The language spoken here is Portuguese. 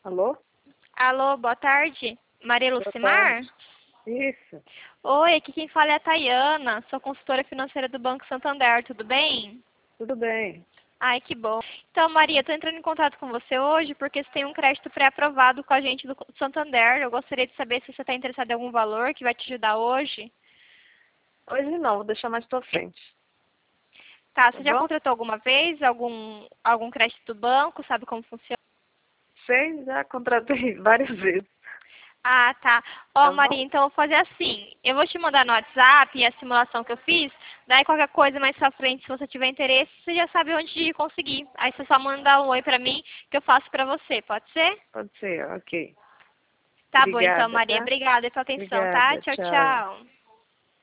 Alô? Alô, boa tarde. Maria Boa Lucimar? tarde. Isso, Oi, aqui quem fala é a Tayana, sou consultora financeira do Banco Santander, tudo bem? tudo bem. Ai, que bom. Então, Maria, estou entrando em contato com você hoje porque você tem um crédito pré-aprovado com a gente do Santander. Eu gostaria de saber se você está interessado em algum valor que vai te ajudar hoje. Hoje não, vou deixar mais pra frente. Tá, Tá você já bom? contratou alguma vez algum crédito do banco? Sabe como funciona? Sei, já contratei várias vezes. Ah, tá. Ó, Tá bom? Maria, então eu vou fazer assim. Eu vou te mandar no WhatsApp a simulação que eu fiz. Daí qualquer coisa mais pra frente, se você tiver interesse, você já sabe onde conseguir. Aí você só manda um oi pra mim que eu faço pra você, pode ser? Pode ser, ok. Tá bom então, Obrigada, Maria. tá? Obrigada pela atenção, tá? Obrigada, Tchau, tchau. tchau.